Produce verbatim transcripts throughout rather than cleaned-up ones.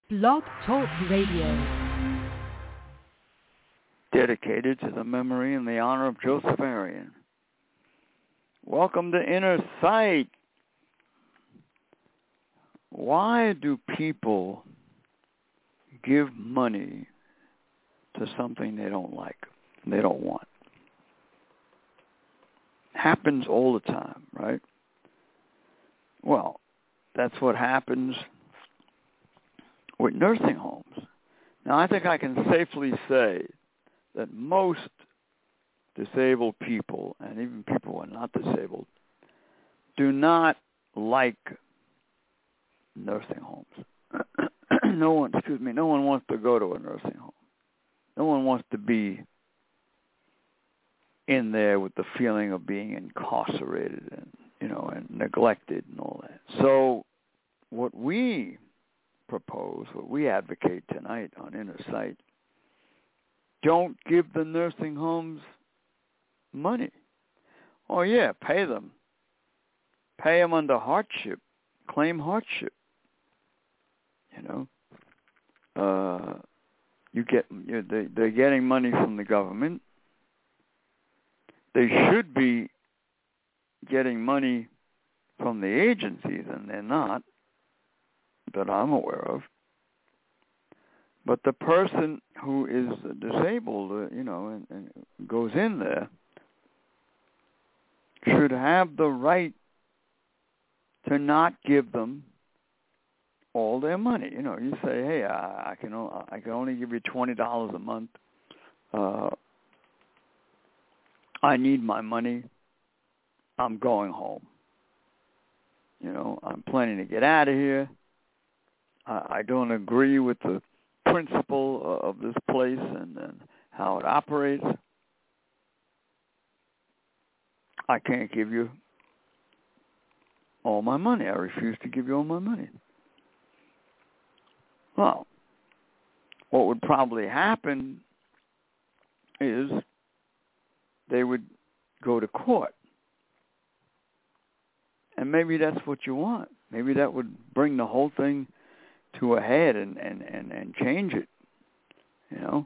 Blog Talk Radio. Dedicated to the memory and the honor of Joseph Arian. Welcome to Inner Sight. Why do people give money to something they don't like, they don't want? Happens all the time, right? Well, that's what happens with nursing homes. Now, I think I can safely say that most disabled people, and even people who are not disabled, do not like nursing homes. no one, excuse me, no one wants to go to a nursing home. No one wants to be in there with the feeling of being incarcerated and, you know, and neglected and all that. So what we propose, what we advocate tonight on Inner Sight, don't give the nursing homes money. Oh, yeah, pay them. Pay them under hardship. Claim hardship. You know, uh, you get you they, they're getting money from the government. They should be getting money from the agencies, and they're not, that I'm aware of. But the person who is disabled, uh, you know, and, and goes in there, should have the right to not give them all their money. You know, you say, hey, I, I can o- I can only give you twenty dollars a month. Uh, I need my money. I'm going home. You know, I'm planning to get out of here. I, I don't agree with the principle of this place and, and how it operates. I can't give you all my money. I refuse to give you all my money. Well, what would probably happen is they would go to court. And maybe that's what you want. Maybe that would bring the whole thing to a head and, and, and, and change it, you know,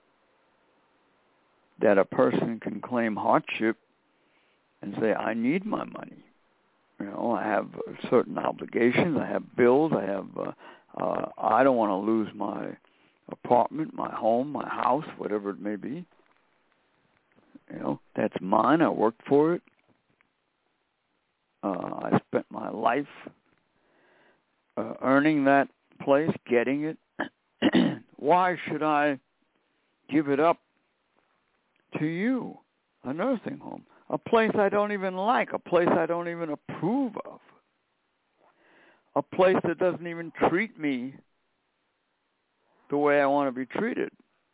that a person can claim hardship and say, I need my money. You know, I have certain obligations. I have bills. I have, uh, uh, I don't want to lose my apartment, my home, my house, whatever it may be. You know, that's mine. I worked for it. Uh, I spent my life uh, earning that place, getting it. Why should I give it up to you, a nursing home, a place I don't even like, a place I don't even approve of, a place that doesn't even treat me the way I want to be treated?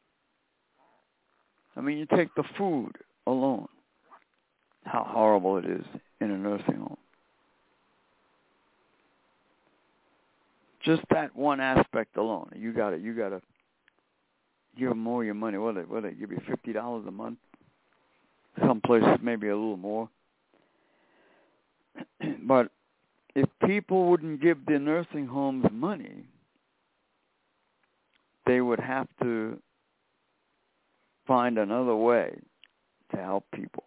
I mean, you take the food alone, how horrible it is in a nursing home. Just that one aspect alone, you got to you got to give them more of your money. What they what they give you fifty dollars a month? Some places maybe a little more. But if people wouldn't give the nursing homes money, they would have to find another way to help people.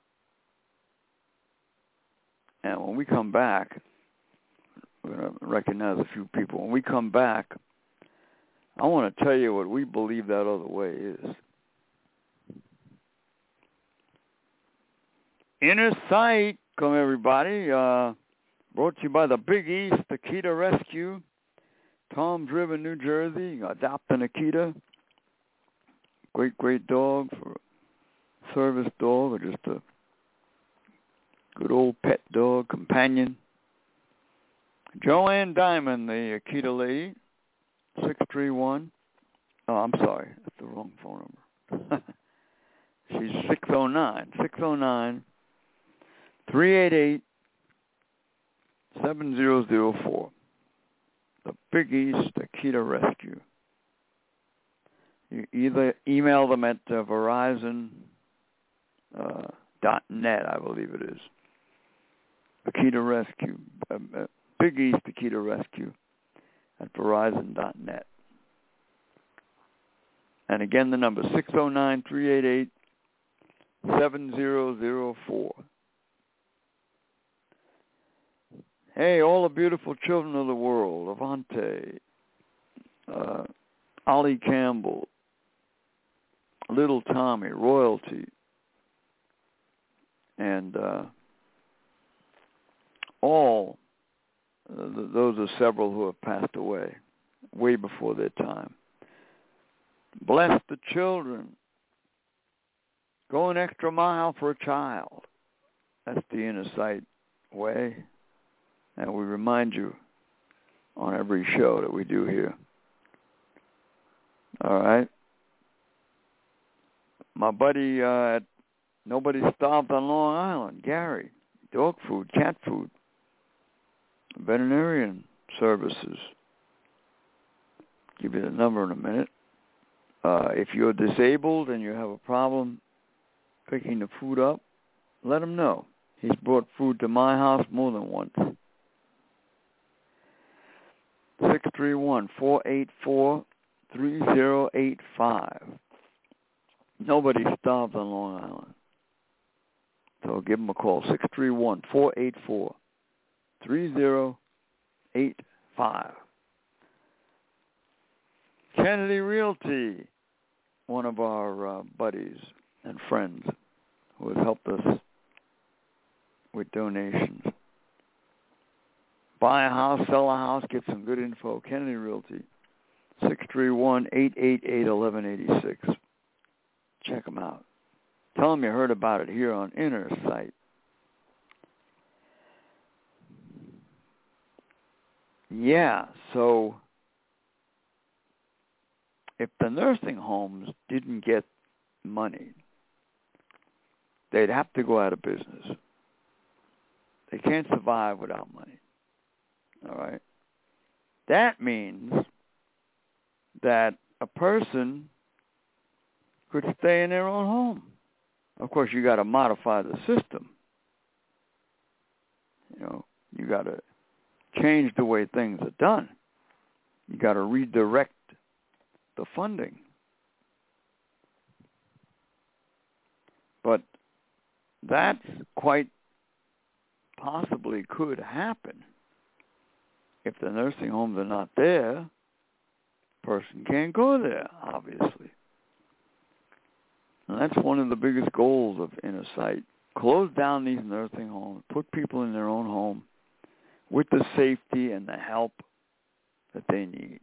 And when we come back, we're going to recognize a few people. When we come back, I want to tell you what we believe that other way is. Inner Sight, come everybody. Uh, brought to you by the Big East Akita Rescue, Toms River, New Jersey. Adopt an Akita. Great, great dog for a service dog or just a good old pet dog, companion. Joanne Diamond, the Akita lady, six three one. Oh, I'm sorry. That's the wrong phone number. She's six oh nine, six oh nine, three eight eight, seven zero zero four. The Big East Akita Rescue. You either email them at uh, Verizon uh, dot net, I believe it is. Akita Rescue. Uh, uh, Big East Akita Rescue. at verizon dot net. And again, the number six oh nine, three eight eight, seven zero zero four. Hey, all the beautiful children of the world, Avante, uh, Ollie Campbell, Little Tommy, Royalty, and uh, all, uh, th- those are several who have passed away way before their time. Bless the children. Go an extra mile for a child. That's the inner sight way. And we remind you on every show that we do here. All right. My buddy uh, at Nobody Starved on Long Island, Gary, dog food, cat food, veterinarian services. Give you the number in a minute. Uh, if you're disabled and you have a problem picking the food up, let him know. He's brought food to my house more than once. six three one, four eight four, three zero eight five. Nobody starved on Long Island. So give him a call, six three one, four eight four, three zero eight five. Kennedy Realty, one of our uh, buddies and friends who has helped us with donations. Buy a house, sell a house, get some good info. Kennedy Realty, six three one, eight eight eight, one one eight six. Check them out. Tell them you heard about it here on Inner Sight. Yeah, so if the nursing homes didn't get money, they'd have to go out of business. They can't survive without money. All right? That means that a person could stay in their own home. Of course, you got to modify the system. You know, you got to change the way things are done. You got to redirect the funding. But that quite possibly could happen. If the nursing homes are not there, person can't go there, obviously. And that's one of the biggest goals of Inner Sight. Close down these nursing homes, put people in their own home with the safety and the help that they need.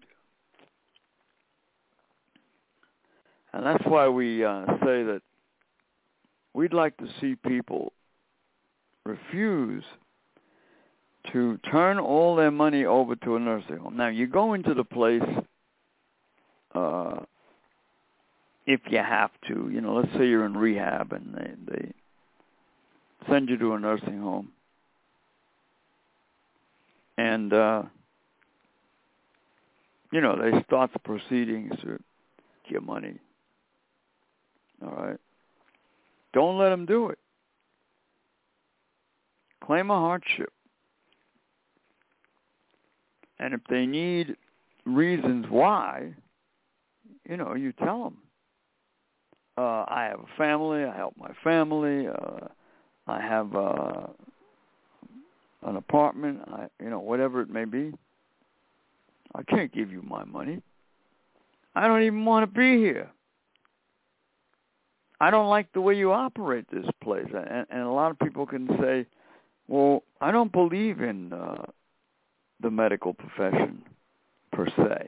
And that's why we uh, say that we'd like to see people refuse to turn all their money over to a nursing home. Now, you go into the place uh, if you have to. You know, let's say you're in rehab and they, they send you to a nursing home. And, uh, you know, they start the proceedings to get money. All right? Don't let them do it. Claim a hardship. And if they need reasons why, you know, you tell them. Uh, I have a family. I help my family. Uh, I have uh, an apartment. I, you know, whatever it may be. I can't give you my money. I don't even want to be here. I don't like the way you operate this place. And, and a lot of people can say, well, I don't believe in uh, the medical profession per se.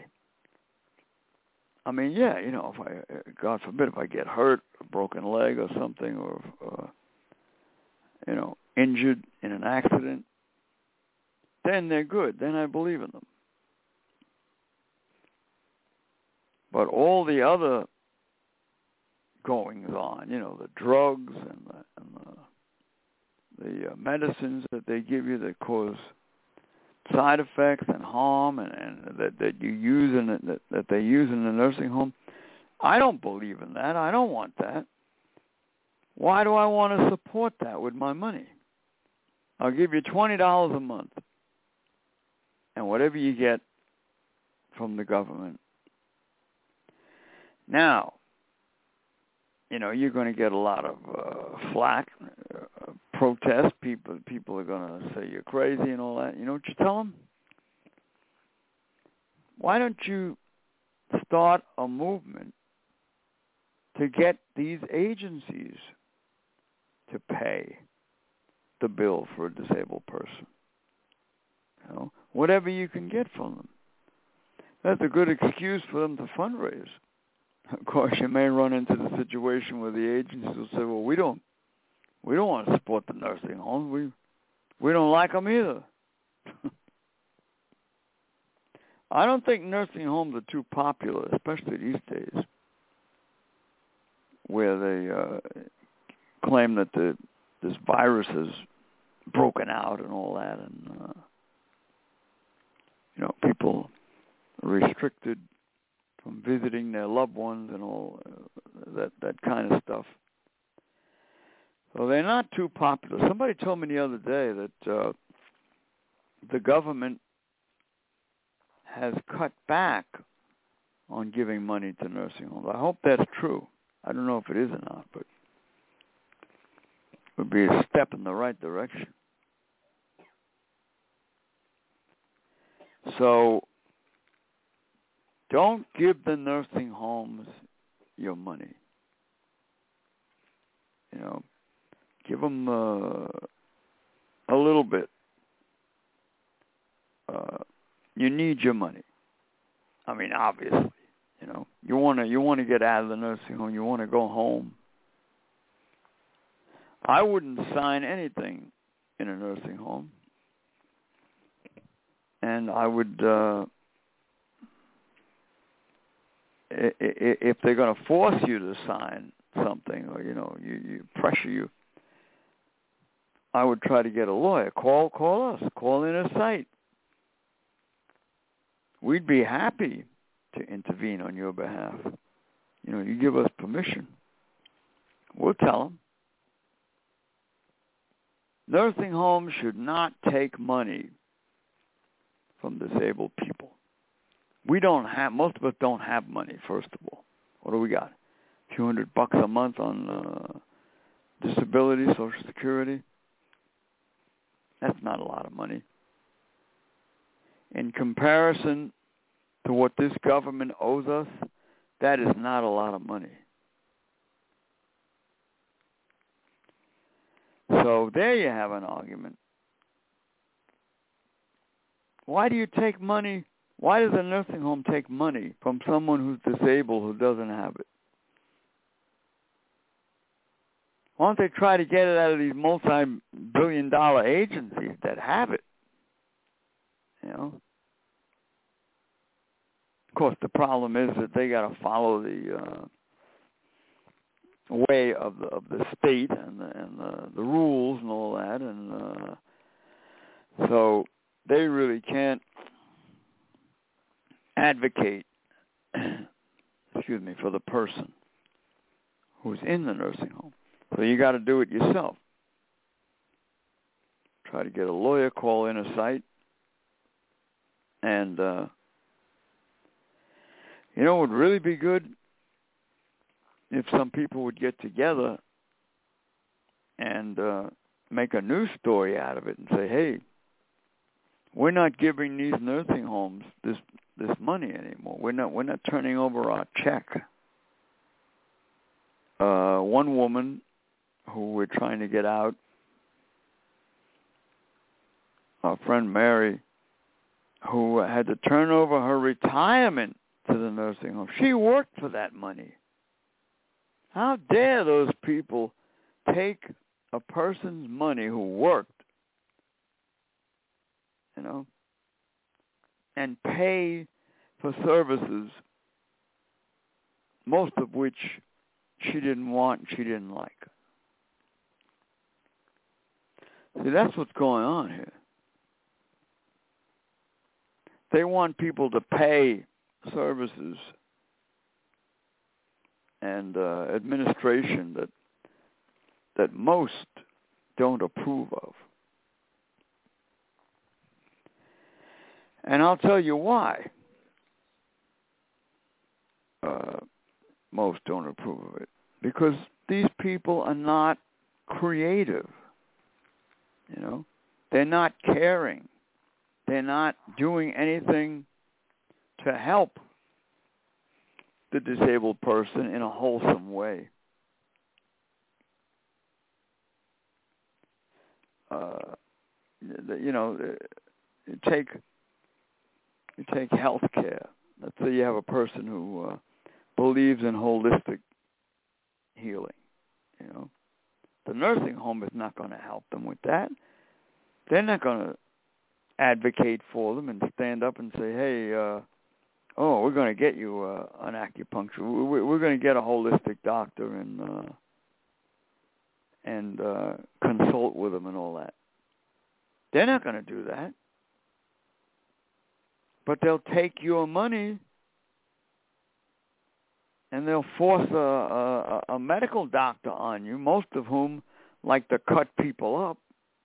I mean, yeah, you know, if I, God forbid, if I get hurt, a broken leg or something, or, uh, you know, injured in an accident, then they're good. Then I believe in them. But all the other goings on, you know, the drugs and the, and the, the uh, medicines that they give you that cause side effects and harm, and, and that, that you use in it, that, that they use in the nursing home, I don't believe in that. I don't want that. Why do I want to support that with my money? I'll give you twenty dollars a month, and whatever you get, from the government. Now, you know, you're going to get a lot of uh, flack, uh, protest. People, people are going to say you're crazy and all that. You know what you tell them? Why don't you start a movement to get these agencies to pay the bill for a disabled person? You know, whatever you can get from them. That's a good excuse for them to fundraise. Of course, you may run into the situation where the agencies will say, "Well, we don't, we don't want to support the nursing homes. We, we don't like them either." I don't think nursing homes are too popular, especially these days, where they uh, claim that the this virus has broken out and all that, and uh, you know, people are restricted from visiting their loved ones and all uh, that that kind of stuff. So they're not too popular. Somebody told me the other day that uh, the government has cut back on giving money to nursing homes. I hope that's true. I don't know if it is or not, but it would be a step in the right direction. So don't give the nursing homes your money. You know, give them uh, a little bit. Uh, you need your money. I mean, obviously, you know, you want to you want to get out of the nursing home. You want to go home. I wouldn't sign anything in a nursing home, and I would. Uh, If they're going to force you to sign something, or you know, you, you pressure you, I would try to get a lawyer. Call, call us. Call Inner Sight. We'd be happy to intervene on your behalf. You know, you give us permission. We'll tell them. Nursing homes should not take money from disabled people. We don't have, most of us don't have money, first of all. What do we got? A few hundred bucks a month on uh, disability, Social Security. That's not a lot of money. In comparison to what this government owes us, that is not a lot of money. So there you have an argument. Why do you take money? Why does a nursing home take money from someone who's disabled who doesn't have it? Why don't they try to get it out of these multi-billion dollar agencies that have it? You know? Of course, the problem is that they got to follow the uh, way of the of the state and the, and the, the rules and all that, and uh, so they really can't advocate, excuse me, for the person who's in the nursing home. So you got to do it yourself. Try to get a lawyer, call Inner Sight, and uh, you know, it would really be good if some people would get together and uh, make a news story out of it and say, hey, we're not giving these nursing homes this this money anymore. We're not we're not turning over our check. Uh, one woman who we're trying to get out, our friend Mary, who had to turn over her retirement to the nursing home. She worked for that money. How dare those people take a person's money who worked, you know, and pay for services, most of which she didn't want and she didn't like. See, that's what's going on here. They want people to pay services and uh, administration that that most don't approve of. And I'll tell you why. uh, most don't approve of it because these people are not creative. You know, they're not caring. They're not doing anything to help the disabled person in a wholesome way. Uh, you know, you take you take health care. Let's say you have a person who uh, believes in holistic healing. You know, the nursing home is not going to help them with that. They're not going to advocate for them and stand up and say, hey, uh, oh, we're going to get you uh, an acupuncture. We're, we're going to get a holistic doctor and uh, and uh, consult with them and all that. They're not going to do that. But they'll take your money and they'll force a, a, a medical doctor on you, most of whom like to cut people up.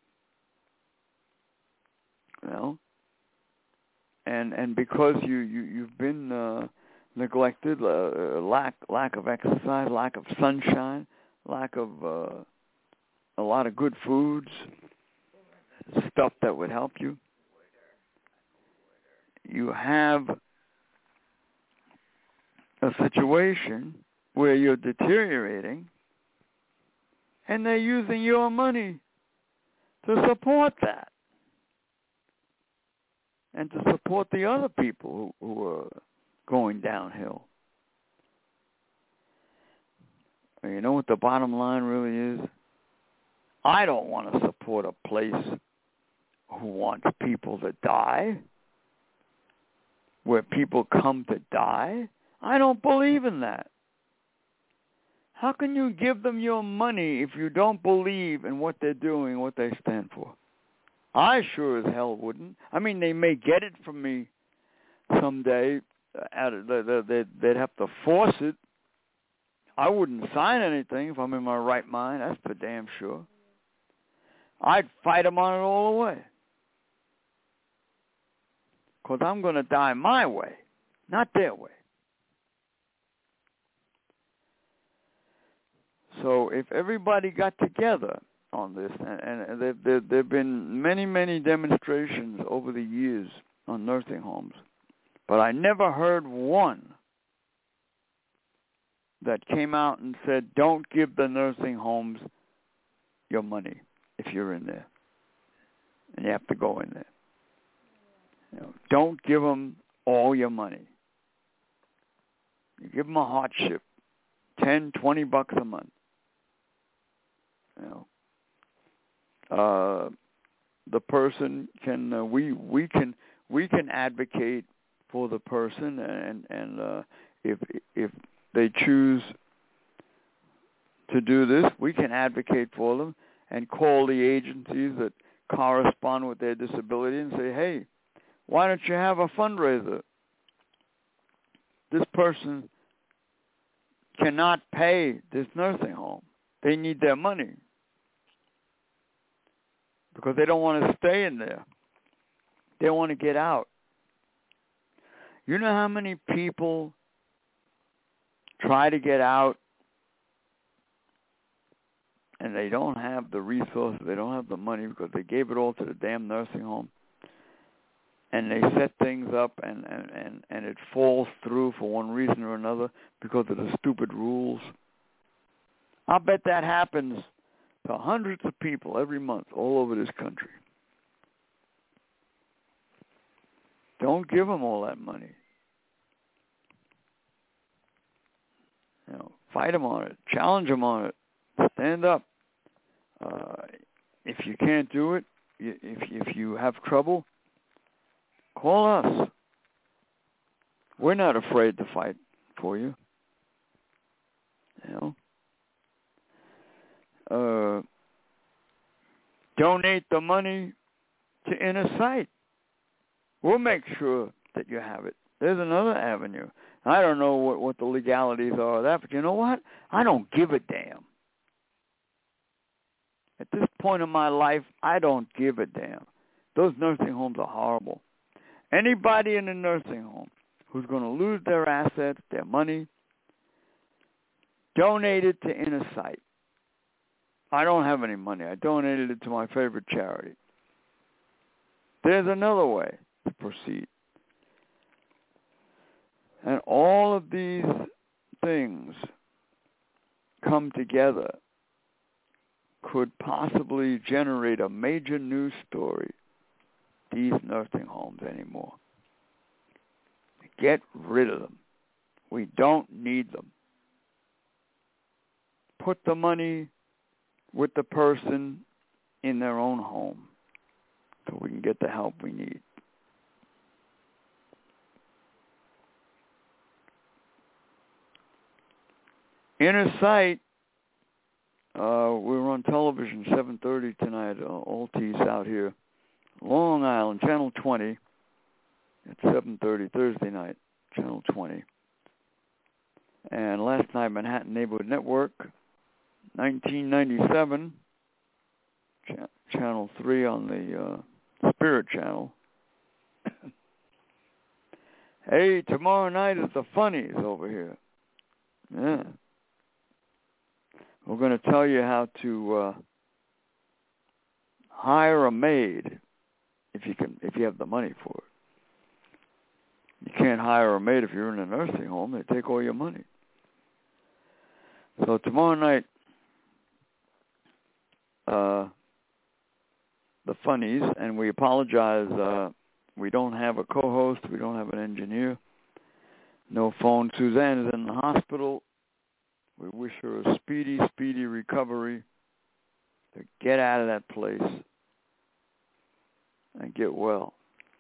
You know, and and because you you you've been uh, neglected, uh, lack lack of exercise, lack of sunshine, lack of uh, a lot of good foods, stuff that would help you. You have a situation where you're deteriorating, and they're using your money to support that. And to support the other people who, who are going downhill. And you know what the bottom line really is? I don't want to support a place who wants people to die, where people come to die. I don't believe in that. How can you give them your money if you don't believe in what they're doing, what they stand for? I sure as hell wouldn't. I mean, they may get it from me someday. They'd have to force it. I wouldn't sign anything if I'm in my right mind. That's for damn sure. I'd fight them on it all the way. Because I'm going to die my way, not their way. So if everybody got together on this, and, and there, there, there have been many, many demonstrations over the years on nursing homes, but I never heard one that came out and said, don't give the nursing homes your money if you're in there, and you have to go in there. You know, don't give them all your money. You give them a hardship, ten, twenty bucks a month. You know. Uh, the person can uh, we we can we can advocate for the person, and and uh, if if they choose to do this, we can advocate for them and call the agencies that correspond with their disability and say, hey, why don't you have a fundraiser? This person cannot pay this nursing home. They need their money. Because they don't want to stay in there. They want to get out. You know how many people try to get out and they don't have the resources, they don't have the money because they gave it all to the damn nursing home. And they set things up and, and, and, and it falls through for one reason or another because of the stupid rules. I'll bet that happens to hundreds of people every month all over this country. Don't give them all that money. You know, fight them on it. Challenge them on it. Stand up. Uh, if you can't do it, if if you have trouble, call us. We're not afraid to fight for you. You know. Uh, donate the money to Inner Sight. We'll make sure that you have it. There's another avenue. I don't know what, what the legalities are of that, but you know what? I don't give a damn. At this point in my life, I don't give a damn. Those nursing homes are horrible. Anybody in a nursing home who's going to lose their assets, their money, donate it to Inner Sight. I don't have any money. I donated it to my favorite charity. There's another way to proceed. And all of these things come together could possibly generate a major news story. These nursing homes anymore. Get rid of them. We don't need them. Put the money with the person in their own home so we can get the help we need. Inner Sight, uh, we were on television seven thirty tonight, uh, Altis out here, Long Island, Channel twenty, at seven thirty Thursday night, Channel twenty. And last night, Manhattan Neighborhood Network, nineteen ninety-seven, Ch- Channel three on the uh, Spirit Channel. Hey, tomorrow night is the funnies over here. Yeah. We're going to tell you how to uh, hire a maid if you can, if you have the money for it. You can't hire a maid if you're in a nursing home. They take all your money. So tomorrow night, uh, the funnies, and we apologize. Uh, we don't have a co-host. We don't have an engineer. No phone. Suzanne is in the hospital. We wish her a speedy, speedy recovery to get out of that place and get well.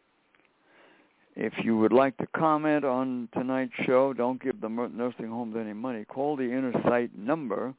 If you would like to comment on tonight's show, don't give the nursing homes any money. Call the Inner Sight number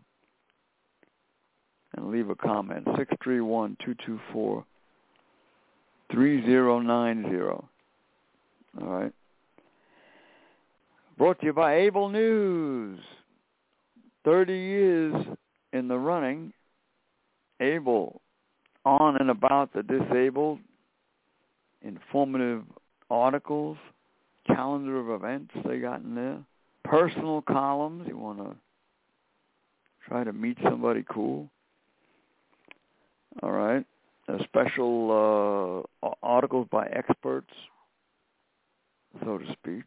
and leave a comment, six three one, two two four, three zero nine zero. All right. Brought to you by Able News. thirty years in the running, Able, on and about the disabled, informative articles, calendar of events they got in there, personal columns. You want to try to meet somebody cool. All right. A special uh, articles by experts, so to speak.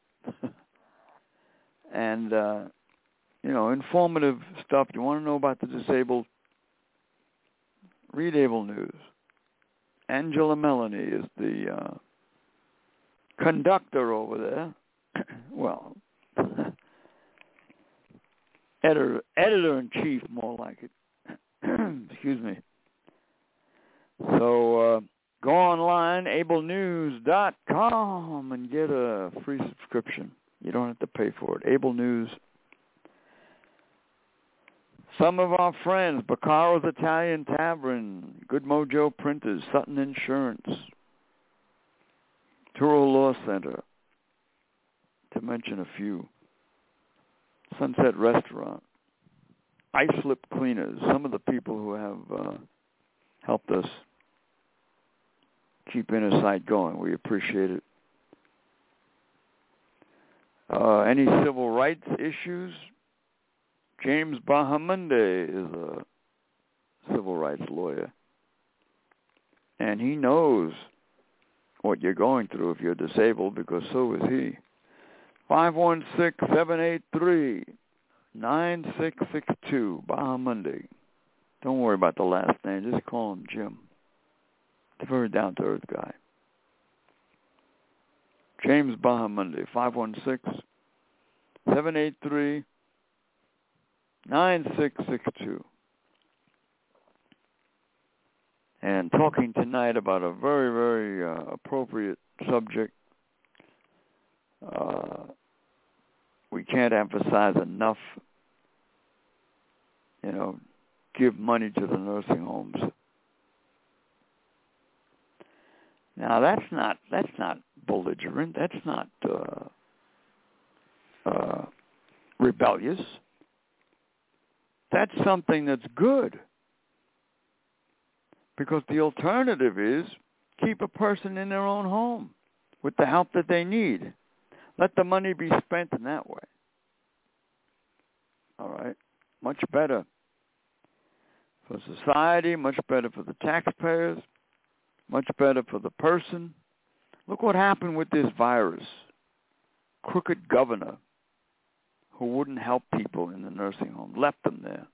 and, uh, you know, informative stuff. You want to know about the disabled? Read Able News. Angela Melanie is the uh, conductor over there. well, editor, editor-in-chief, more like it. Excuse me. So uh, go online, able news dot com, and get a free subscription. You don't have to pay for it. Able News. Some of our friends, Baccaro's Italian Tavern, Good Mojo Printers, Sutton Insurance, Turo Law Center, to mention a few. Sunset Restaurant, Islip Cleaners, some of the people who have uh, helped us keep Inner Sight going. We appreciate it. Uh, any civil rights issues? James Bahamonde is a civil rights lawyer, and he knows what you're going through if you're disabled, because so is he. five one six, seven eight three, nine six six two, Bahamonde. Don't worry about the last name. Just call him Jim. He's a very down-to-earth guy. James Bahamonde, five one six, seven eight three, nine six six two. And talking tonight about a very, very uh, appropriate subject. Uh, we can't emphasize enough, you know, give money to the nursing homes. Now that's not that's not belligerent. That's not uh, uh, rebellious. That's something that's good. Because the alternative is keep a person in their own home with the help that they need. Let the money be spent in that way. All right? Much better for society, much better for the taxpayers, much better for the person. Look what happened with this virus. Crooked governor who wouldn't help people in the nursing home, left them there.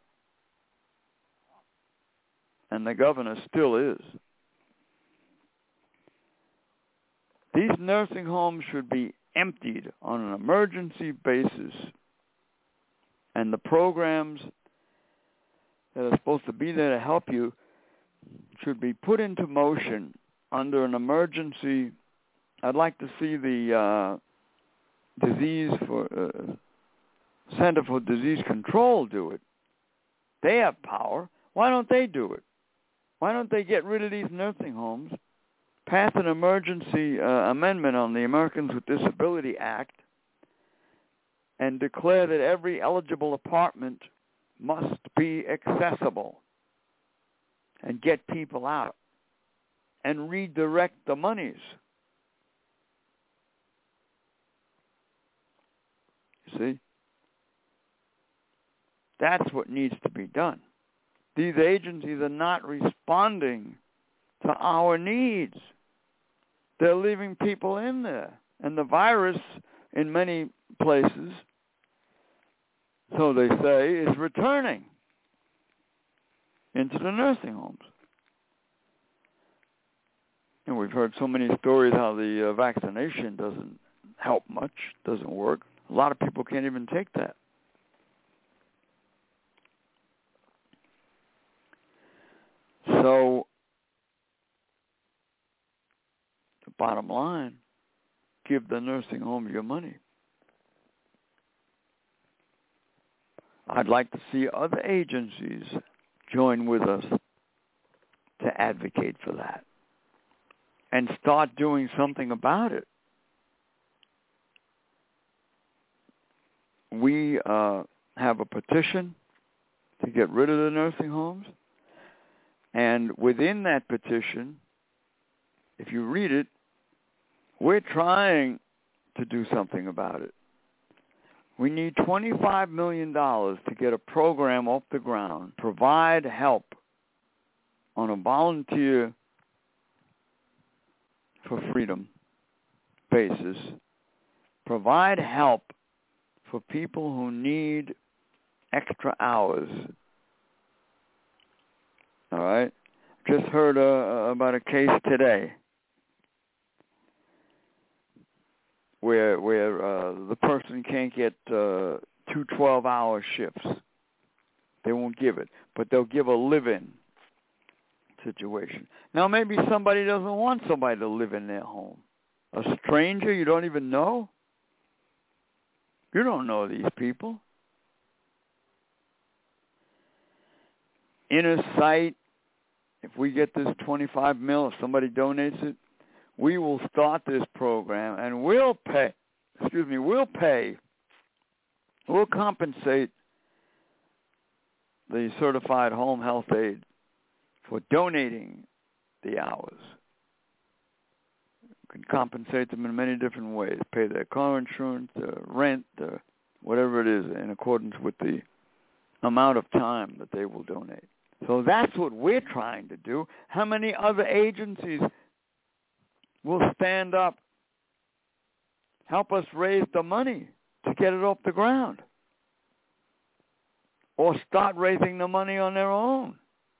And the governor still is. These nursing homes should be emptied on an emergency basis, and the programs that are supposed to be there to help you should be put into motion under an emergency. I'd like to see the uh, disease for uh, Center for Disease Control do it. They have power. Why don't they do it? Why don't they get rid of these nursing homes, pass an emergency uh, amendment on the Americans with Disability Act, and declare that every eligible apartment must be accessible, and get people out and redirect the monies. You see? That's what needs to be done. These agencies are not responding to our needs. They're leaving people in there. And the virus, in many places, so they say, is returning into the nursing homes. And we've heard so many stories how the uh, vaccination doesn't help much, doesn't work. A lot of people can't even take that. So, the bottom line, give the nursing home your money. I'd like to see other agencies join with us to advocate for that and start doing something about it. We uh, have a petition to get rid of the nursing homes. And within that petition, if you read it, we're trying to do something about it. We need twenty-five million dollars to get a program off the ground, provide help on a volunteer for freedom basis, provide help for people who need extra hours. All right? Just heard uh, about a case today where where uh, the person can't get uh, two twelve-hour shifts. They won't give it, but they'll give a live-in situation. Now, maybe somebody doesn't want somebody to live in their home. A stranger you don't even know? You don't know these people. Inner Sight, if we get this twenty-five mil, if somebody donates it, we will start this program and we'll pay, excuse me, we'll pay, we'll compensate the certified home health aide for donating the hours. You can compensate them in many different ways, pay their car insurance, their rent, their whatever it is, in accordance with the amount of time that they will donate. So that's what we're trying to do. How many other agencies will stand up, help us raise the money to get it off the ground, or start raising the money on their own?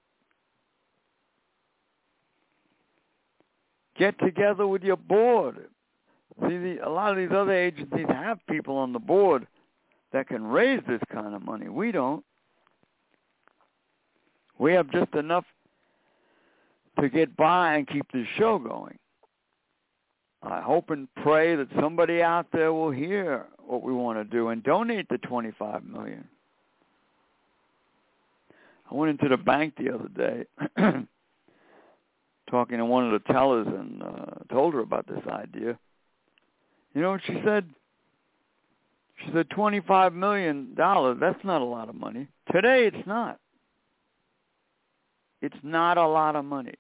Get together with your board. See, the, a lot of these other agencies have people on the board that can raise this kind of money. We don't. We have just enough to get by and keep this show going. I hope and pray that somebody out there will hear what we want to do and donate the twenty-five million dollars. I went into the bank the other day talking to one of the tellers and uh, told her about this idea. You know what she said? She said twenty-five million dollars, that's not a lot of money. Today it's not. It's not a lot of money.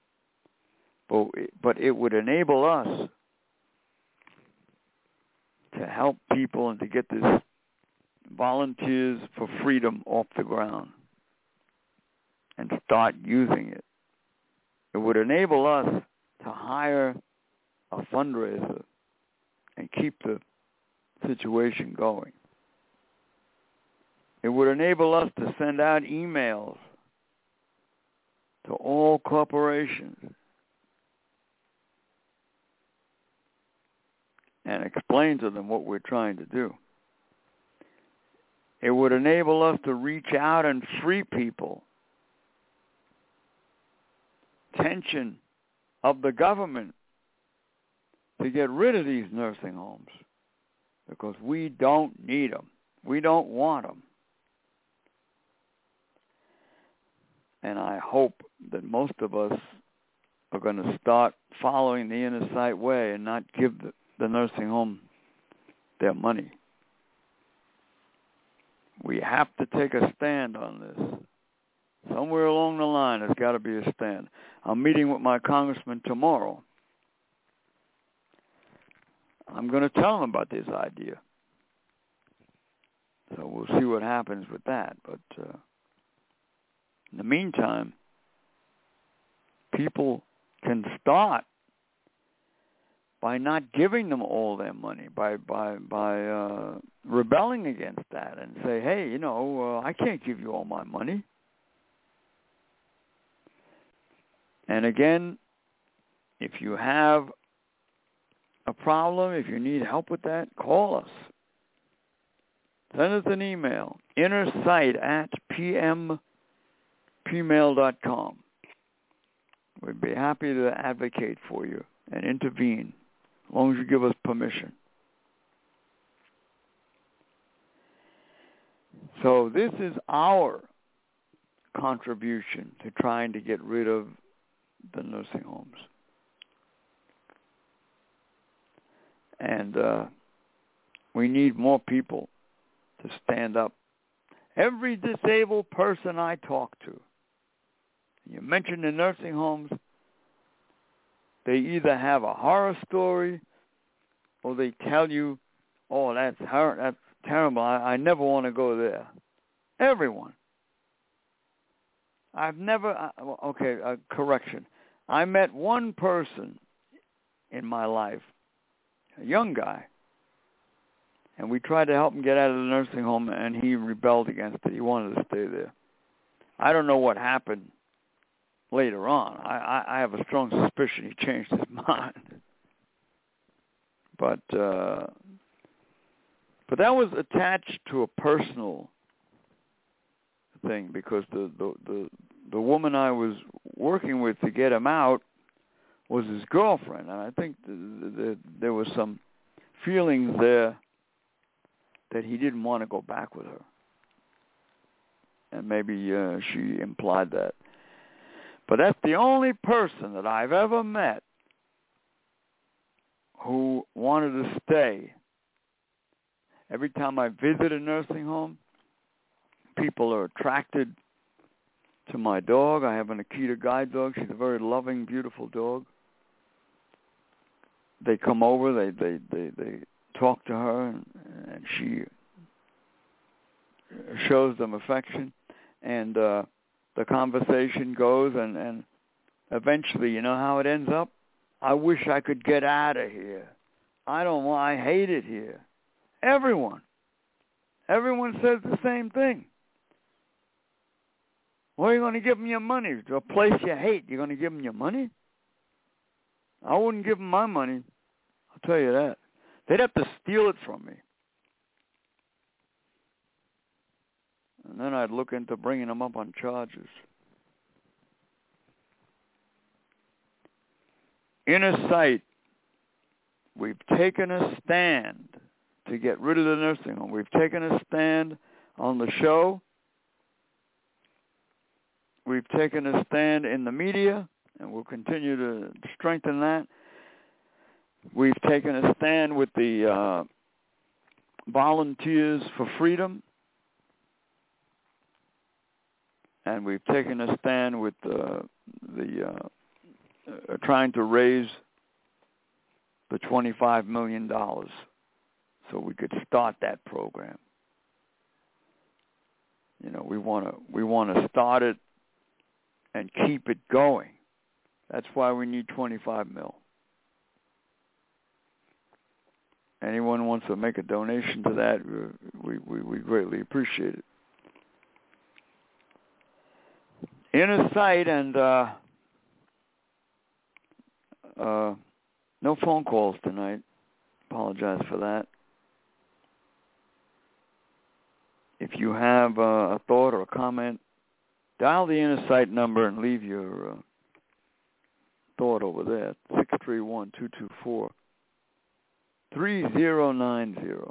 But, but it would enable us to help people and to get this Volunteers for Freedom off the ground and start using it. It would enable us to hire a fundraiser and keep the situation going. It would enable us to send out emails to all corporations and explain to them what we're trying to do. It would enable us to reach out and free people. Tension of the government to get rid of these nursing homes because we don't need them. We don't want them. And I hope that most of us are going to start following the inner sight way and not give the, the nursing home their money. We have to take a stand on this. Somewhere along the line, there's got to be a stand. I'm meeting with my congressman tomorrow. I'm going to tell him about this idea. So we'll see what happens with that. But uh, in the meantime, people can start by not giving them all their money, by by by uh, rebelling against that and say, hey, you know, uh, I can't give you all my money. And again, if you have a problem, if you need help with that, call us. Send us an email, innersight at p m p mail dot com. We'd be happy to advocate for you and intervene, as long as you give us permission. So this is our contribution to trying to get rid of the nursing homes. And uh, we need more people to stand up. Every disabled person I talk to, you mention the nursing homes, they either have a horror story or they tell you, oh, that's her, that's terrible. I, I never want to go there. Everyone. I've never, uh, okay, uh, correction. I met one person in my life, a young guy, and we tried to help him get out of the nursing home, and he rebelled against it. He wanted to stay there. I don't know what happened later on. I, I, I have a strong suspicion he changed his mind. But uh, but that was attached to a personal thing because the, the, the, the woman I was working with to get him out was his girlfriend. And I think the, the, there was some feelings there that he didn't want to go back with her. And maybe uh, she implied that. But that's the only person that I've ever met who wanted to stay. Every time I visit a nursing home, people are attracted to my dog. I have an Akita guide dog. She's a very loving, beautiful dog. They come over, they they, they, they talk to her, and, and she shows them affection. And uh, the conversation goes, and, and eventually, you know how it ends up? I wish I could get out of here. I don't want, I hate it here. Everyone. Everyone says the same thing. Where are you going to give them your money? To a place you hate, you're going to give them your money? I wouldn't give them my money. I'll tell you that. They'd have to steal it from me. And then I'd look into bringing them up on charges. Inner sight. We've taken a stand to get rid of the nursing home. We've taken a stand on the show. We've taken a stand in the media, and we'll continue to strengthen that. We've taken a stand with the uh, Volunteers for Freedom, and we've taken a stand with uh, the uh, uh, trying to raise the twenty-five million dollars so we could start that program. You know, we want to we want to start it and keep it going. That's why we need twenty-five mil. Anyone wants to make a donation to that, we, we, we greatly appreciate it. Inner sight and uh, uh, no phone calls tonight. Apologize for that. If you have uh, a thought or a comment, dial the Inner Sight number and leave your uh, thought over there. six three one, two two four, three zero nine zero.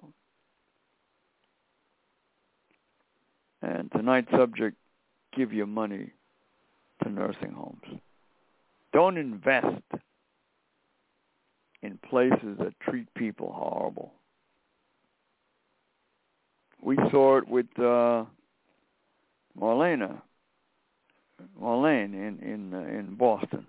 And tonight's subject, give your money to nursing homes. Don't invest in places that treat people horrible. We saw it with uh, Marlena, Marlene in in uh, in Boston.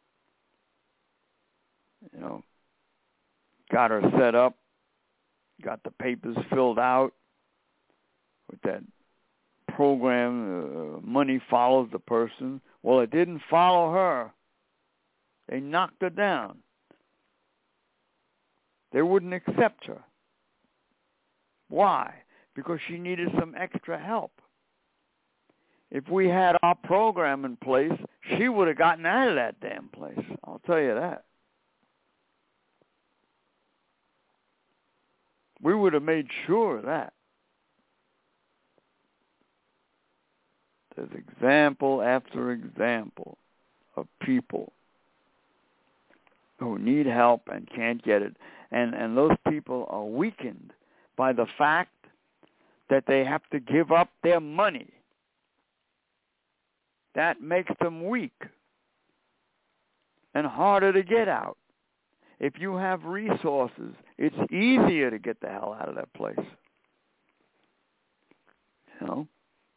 You know, got her set up, got the papers filled out with that program. Uh, money follows the person. Well, it didn't follow her. They knocked her down. They wouldn't accept her. Why? Because she needed some extra help. If we had our program in place, she would have gotten out of that damn place. I'll tell you that. We would have made sure of that. There's example after example of people who need help and can't get it. And, and those people are weakened by the fact that they have to give up their money. That makes them weak and harder to get out. If you have resources, it's easier to get the hell out of that place. You know?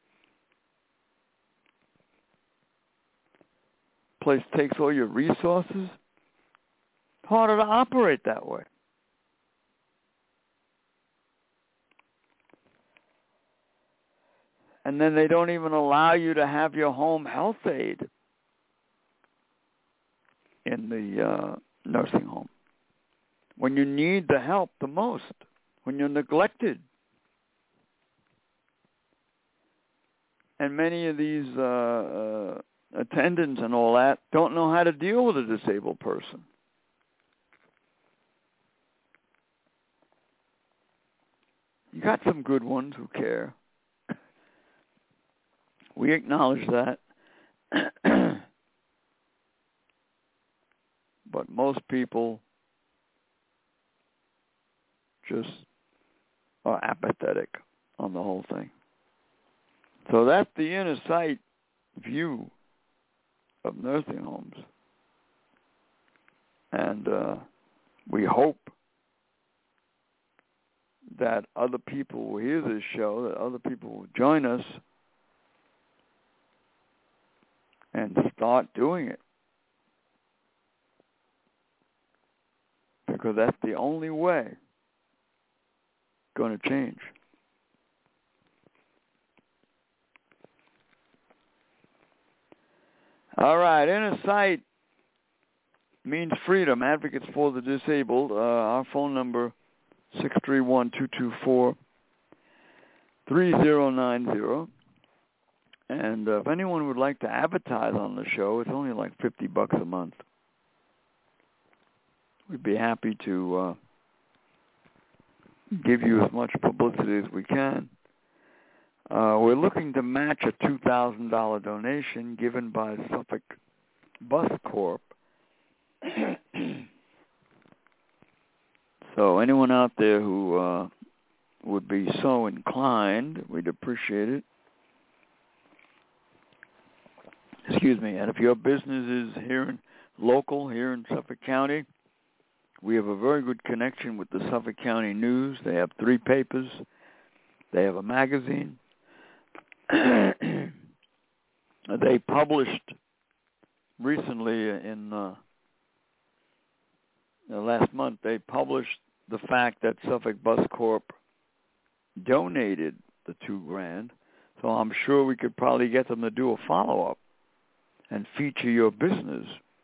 Place takes all your resources. Harder to operate that way. And then they don't even allow you to have your home health aide in the uh, nursing home when you need the help the most, when you're neglected. And many of these uh, uh, attendants and all that don't know how to deal with a disabled person. You got some good ones who care. We acknowledge that. But most people just are apathetic on the whole thing. So that's the inner sight view of nursing homes. And uh, we hope that other people will hear this show, that other people will join us and start doing it. Because that's the only way it's going to change. All right, Inner Sight means freedom. Advocates for the disabled. Uh, our phone number, six three one, two two four, three zero nine zero. And uh, if anyone would like to advertise on the show, it's only like fifty bucks a month. We'd be happy to uh, give you as much publicity as we can. Uh, we're looking to match a two thousand dollars donation given by Suffolk Bus Corp. So anyone out there who uh, would be so inclined, we'd appreciate it. Excuse me. And if your business is here in local, here in Suffolk County, we have a very good connection with the Suffolk County News. They have three papers. They have a magazine. They published recently in uh, last month, they published the fact that Suffolk Bus Corp donated the two grand, so I'm sure we could probably get them to do a follow-up and feature your business.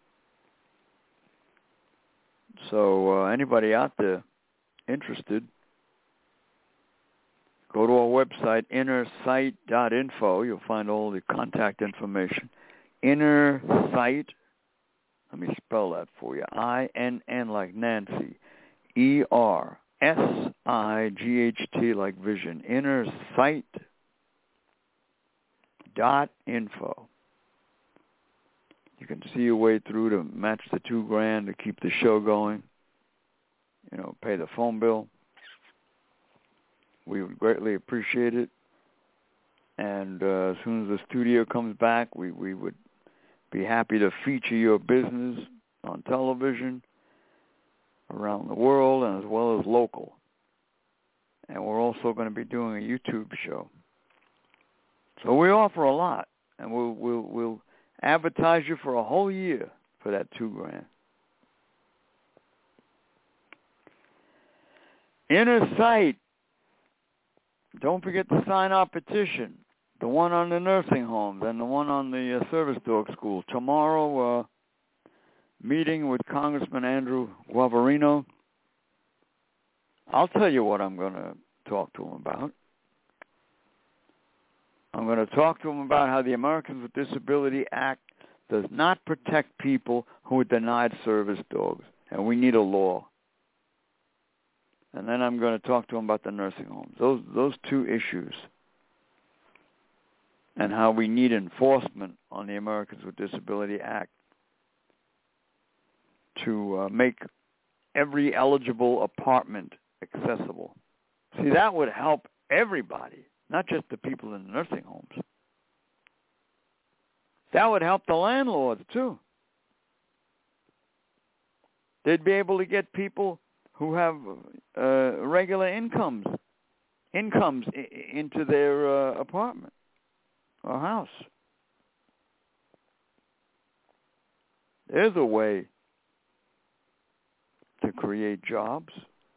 So uh, anybody out there interested, go to our website, inner sight dot info. You'll find all the contact information. Inner Sight, let me spell that for you, I N N like Nancy, E R S I G H T like vision, inner sight dot info. You can see your way through to match the two grand to keep the show going, you know, pay the phone bill. We would greatly appreciate it. And uh, as soon as the studio comes back, we, we would be happy to feature your business on television around the world and as well as local. And we're also going to be doing a YouTube show. So we offer a lot, and we'll we'll we'll advertise you for a whole year for that two grand. Inner Sight. Don't forget to sign our petition. The one on the nursing homes and the one on the uh, service dog school. Tomorrow, uh, meeting with Congressman Andrew Guavarino. I'll tell you what I'm going to talk to him about. I'm going to talk to him about how the Americans with Disability Act does not protect people who are denied service dogs, and we need a law. And then I'm going to talk to him about the nursing homes. Those those two issues. And how we need enforcement on the Americans with Disability Act to uh, make every eligible apartment accessible. See, that would help everybody, not just the people in the nursing homes. That would help the landlords, too. They'd be able to get people who have uh, regular incomes, incomes I- into their uh, apartment or house. There's a way to create jobs.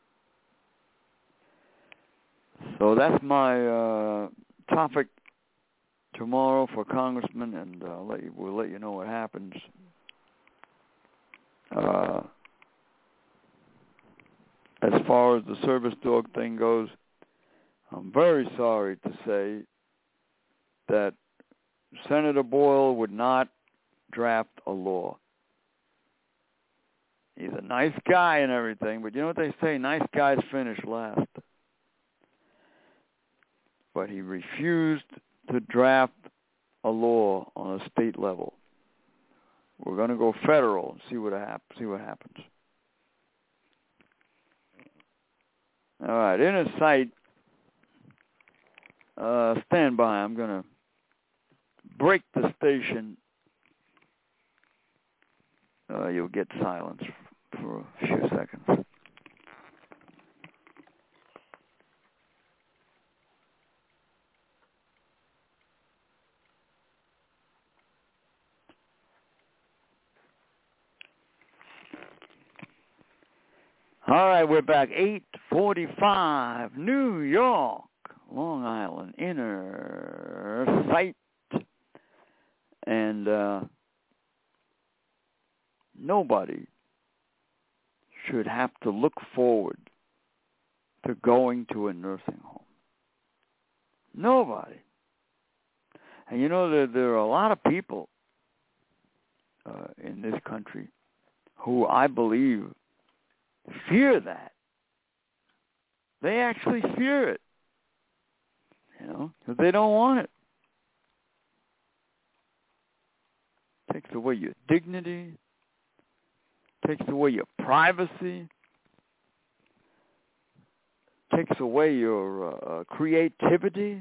So that's my uh, topic tomorrow for Congressman, and uh, let you, we'll let you know what happens. Uh, as far as the service dog thing goes, I'm very sorry to say that Senator Boyle would not draft a law. He's a nice guy and everything, but you know what they say, nice guys finish last. But he refused to draft a law on a state level. We're going to go federal and see what hap- see what happens. All right, Inner Sight, uh, stand by. I'm going to break the station. Uh, you'll get silence for a few seconds. All right, we're back. eight forty-five, New York, Long Island, Inner Sight. And uh, nobody should have to look forward to going to a nursing home. Nobody. And you know, there, there are a lot of people uh, in this country who I believe fear that. They actually fear it, you know, because they don't want it. Takes away your dignity, takes away your privacy, takes away your uh, creativity,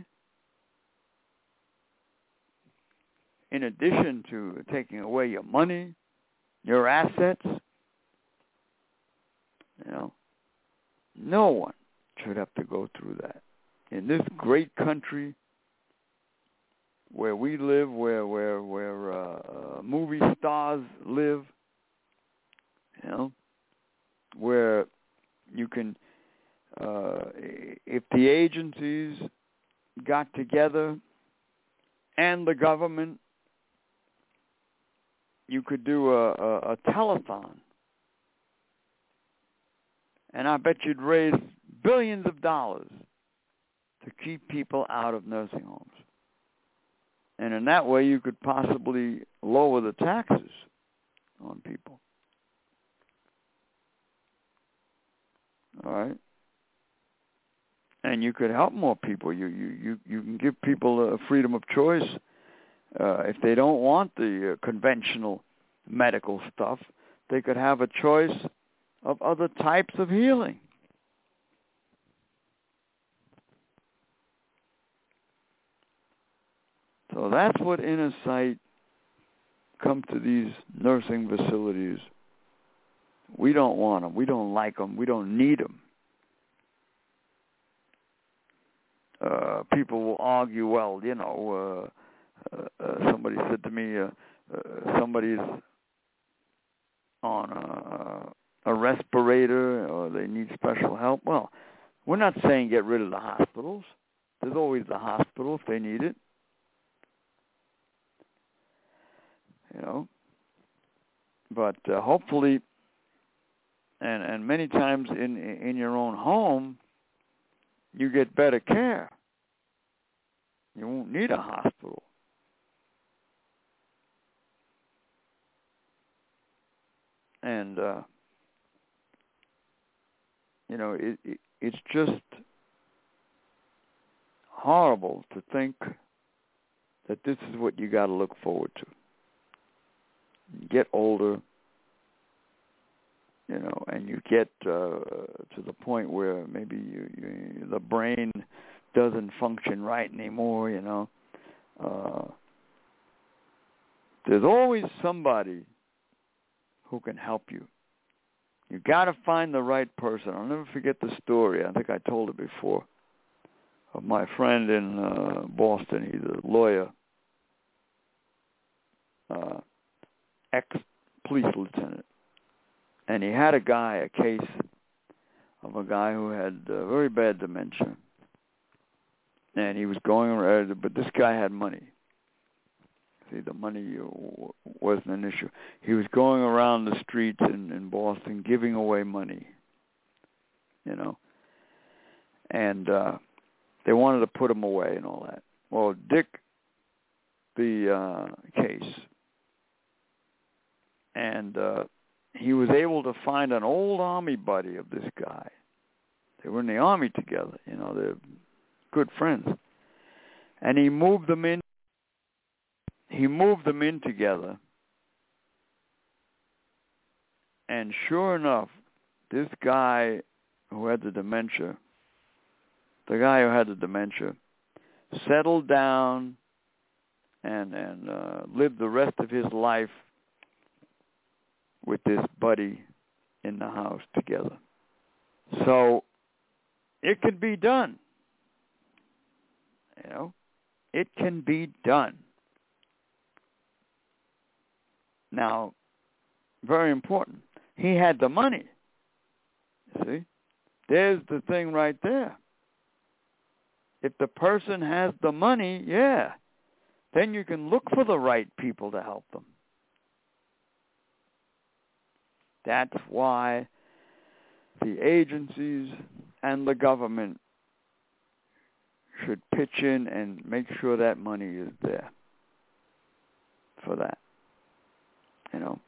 in addition to taking away your money, your assets. You know, no one should have to go through that. In this great country where we live, where where where uh, uh, movie stars live, you know, where You can, uh, if the agencies got together and the government, you could do a, a, a telethon. And I bet you'd raise billions of dollars to keep people out of nursing homes. And in that way, you could possibly lower the taxes on people. All right? And you could help more people. You you, you, you can give people a freedom of choice. Uh, if they don't want the uh, conventional medical stuff, they could have a choice of other types of healing. So that's what Inner Sight come to these nursing facilities. We don't want them. We don't like them. We don't need them. Uh, people will argue, well, you know, uh, uh, uh, somebody said to me, uh, uh, somebody's on a, a respirator or they need special help. Well, we're not saying get rid of the hospitals. There's always the hospital if they need it. You know, but uh, hopefully, and and many times in in your own home, you get better care. You won't need a hospital. And uh, you know, it, it it's just horrible to think that this is what you got to look forward to. You get older, you know, and you get uh, to the point where maybe you, you, the brain doesn't function right anymore, you know. Uh, there's always somebody who can help you. You got to find the right person. I'll never forget the story. I think I told it before, of my friend in uh, Boston. He's a lawyer. Uh, ex-police lieutenant, and he had a guy, a case of a guy who had uh, very bad dementia, and he was going around, but this guy had money. See, the money uh, wasn't an issue. He was going around the streets in, in Boston giving away money, you know, and uh, they wanted to put him away and all that. Well, Dick, the uh, case, and uh, he was able to find an old army buddy of this guy. They were in the army together, you know, they're good friends. And he moved them in. He moved them in together. And sure enough, this guy who had the dementia, the guy who had the dementia, settled down and and uh, lived the rest of his life with this buddy in the house together. So it can be done. You know, it can be done. Now, very important, he had the money. See? There's the thing right there. If the person has the money, yeah, then you can look for the right people to help them. That's why the agencies and the government should pitch in and make sure that money is there for that. You know,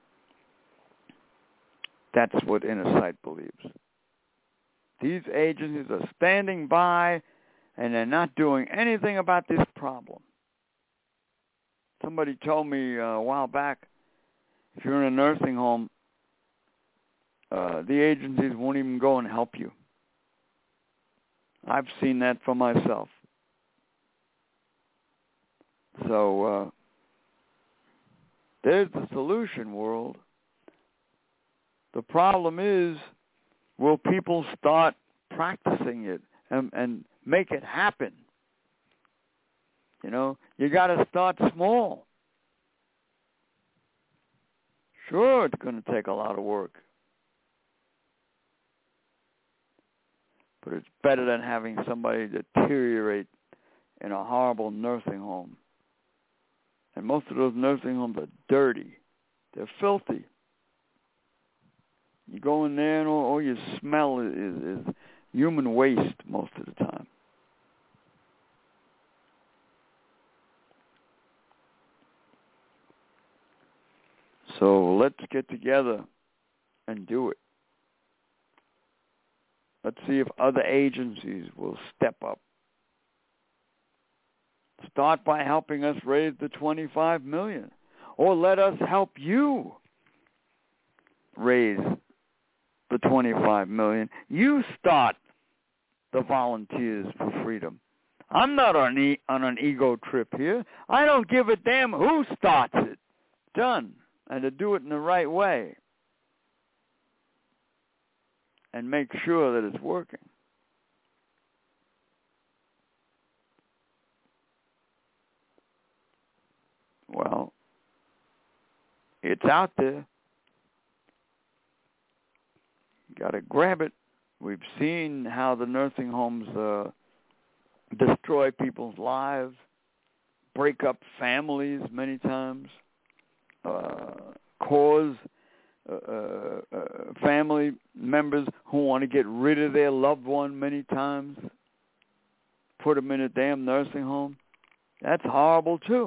that's what Inner Sight believes. These agencies are standing by and they're not doing anything about this problem. Somebody told me uh, a while back, if you're in a nursing home, Uh, the agencies won't even go and help you. I've seen that for myself. So uh, there's the solution, world. The problem is, will people start practicing it and, and make it happen? You know, you got to start small. Sure, it's going to take a lot of work. but it's better than having somebody deteriorate in a horrible nursing home. And most of those nursing homes are dirty. They're filthy. You go in there and all, all you smell is, is, is human waste most of the time. So let's get together and do it. Let's see if other agencies will step up. Start by helping us raise the twenty-five million dollars. Or let us help you raise the twenty-five million dollars. You start the Volunteers for Freedom. I'm not on, e- on an ego trip here. I don't give a damn who starts it. Done. And to do it in the right way. And make sure that it's working. Well, it's out there. Got to grab it. We've seen how the nursing homes uh, destroy people's lives, break up families many times, uh, cause uh, uh, family members who want to get rid of their loved one many times, put them in a damn nursing home. That's horrible too.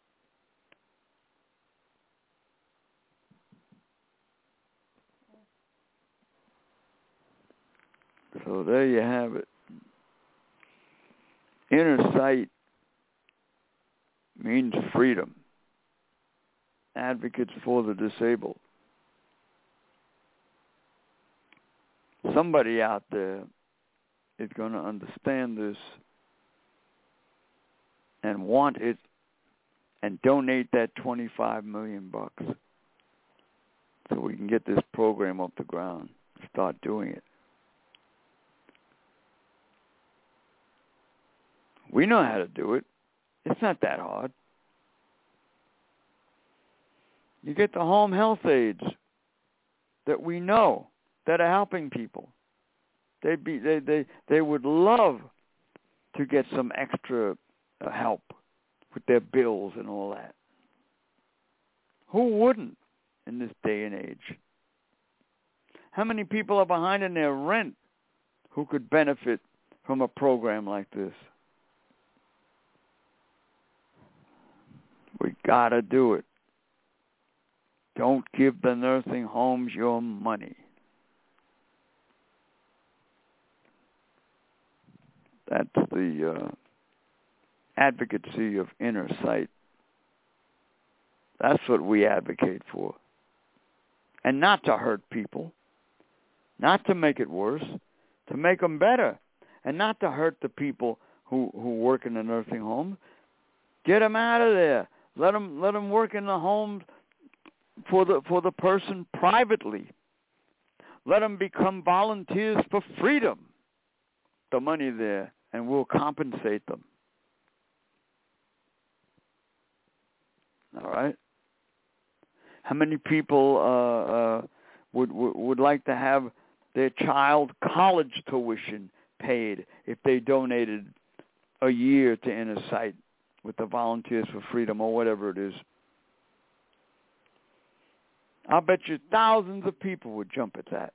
So there you have it. Inner sight means freedom. Advocates for the disabled. Somebody out there is going to understand this and want it and donate that twenty-five million bucks so we can get this program off the ground and start doing it. We know how to do it. It's not that hard. You get the home health aides that we know that are helping people. They'd be, they, they, they would love to get some extra uh, help with their bills and all that. Who wouldn't in this day and age? How many people are behind in their rent who could benefit from a program like this? We gotta do it. Don't give the nursing homes your money. That's the uh, advocacy of inner sight. That's what we advocate for. And not to hurt people. Not to make it worse. To make them better. And not to hurt the people who, who work in the nursing home. Get them out of there. Let them, let them work in the home for the, for the person privately. Let them become volunteers for freedom. The money there. And we'll compensate them. All right? How many people uh, uh, would, would would like to have their child college tuition paid if they donated a year to Inner Sight with the Volunteers for Freedom or whatever it is? I'll bet you thousands of people would jump at that.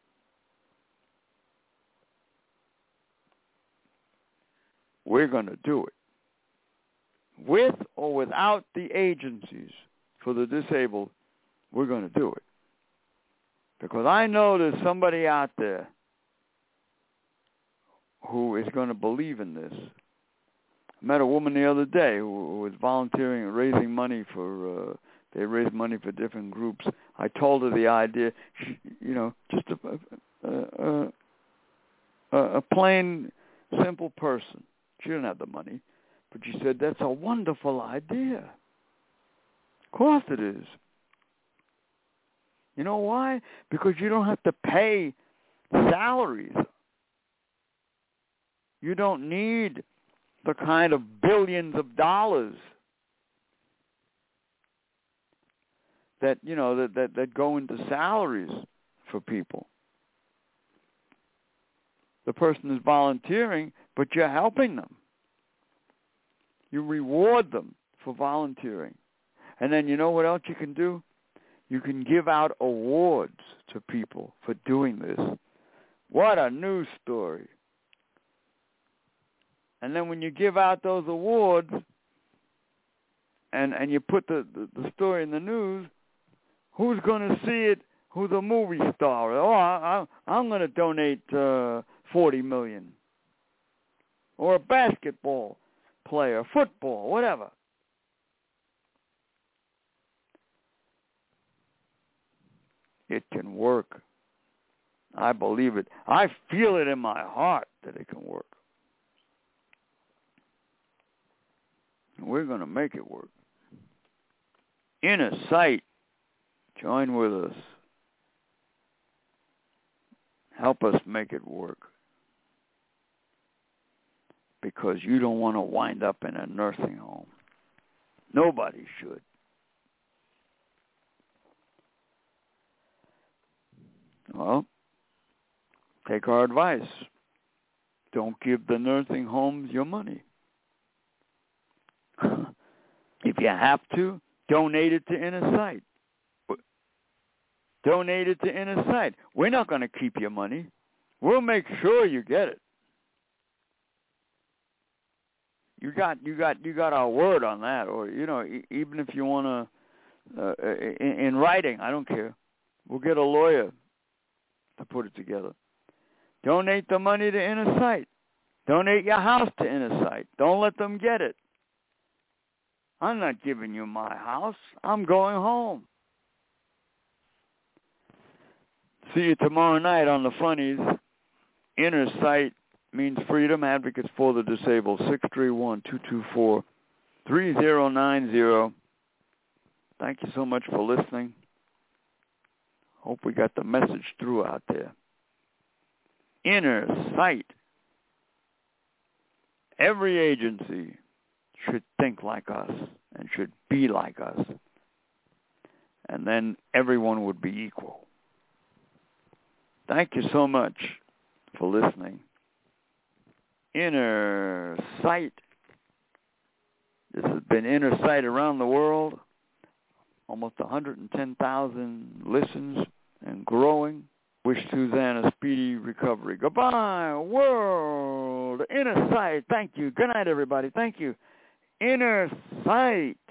We're going to do it. With or without the agencies for the disabled, we're going to do it. Because I know there's somebody out there who is going to believe in this. I met a woman the other day who, who was volunteering and raising money for, uh, they raise money for different groups. I told her the idea, she, you know, just a, a, a, a plain, simple person. She didn't have the money. But she said, that's a wonderful idea. Of course it is. You know why? Because you don't have to pay salaries. You don't need the kind of billions of dollars that, you know, that, that, that go into salaries for people. the person is volunteering, but you're helping them. You reward them for volunteering. And then you know what else you can do? You can give out awards to people for doing this. What a news story. And then when you give out those awards and, and you put the, the, the story in the news, who's going to see it? Who's a movie star? Oh, I, I, I'm going to donate uh, forty million dollars. Or a basketball player, football, whatever. It can work. I believe it. I feel it in my heart that it can work. We're going to make it work. Inner Sight, join with us. Help us make it work. Because you don't want to wind up in a nursing home. Nobody should. Well, take our advice. Don't give the nursing homes your money. If you have to, donate it to Inner Sight. Donate it to Inner Sight. We're not going to keep your money. We'll make sure you get it. You got, you got, you got our word on that. Or you know, e- even if you want to, uh, in, in writing, I don't care. We'll get a lawyer to put it together. Donate the money to Inner Sight. Donate your house to Inner Sight. Don't let them get it. I'm not giving you my house. I'm going home. See you tomorrow night on the Funnies. Inner Sight means freedom. Advocates for the Disabled. six three one, two two four, three zero nine zero. Thank you so much for listening. Hope we got the message through out there. Inner Sight. Every agency should think like us and should be like us. And then everyone would be equal. Thank you so much for listening. Inner Sight. This has been Inner Sight around the world. Almost one hundred ten thousand listens and growing. Wish Suzanne a speedy recovery. Goodbye, world. Inner Sight. Thank you. Good night, everybody. Thank you. Inner Sight.